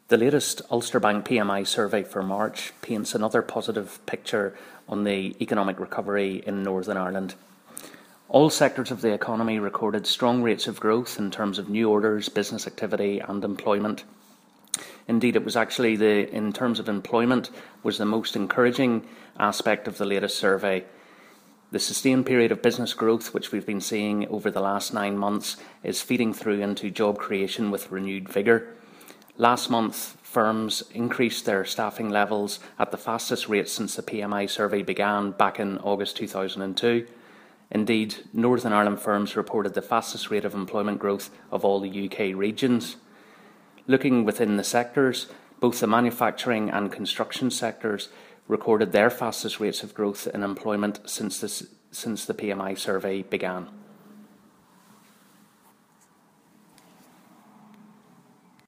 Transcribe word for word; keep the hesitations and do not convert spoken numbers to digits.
The latest Ulster Bank P M I survey for March paints another positive picture on the economic recovery in Northern Ireland. All sectors of the economy recorded strong rates of growth in terms of new orders, business activity and employment. Indeed, it was actually the, in terms of employment, was the most encouraging aspect of the latest survey. The sustained period of business growth, which we've been seeing over the last nine months, is feeding through into job creation with renewed vigour. Last month, firms increased their staffing levels at the fastest rate since the P M I survey began back in August two thousand two. Indeed, Northern Ireland firms reported the fastest rate of employment growth of all the U K regions. Looking within the sectors, both the manufacturing and construction sectors recorded their fastest rates of growth in employment since, this, since the P M I survey began.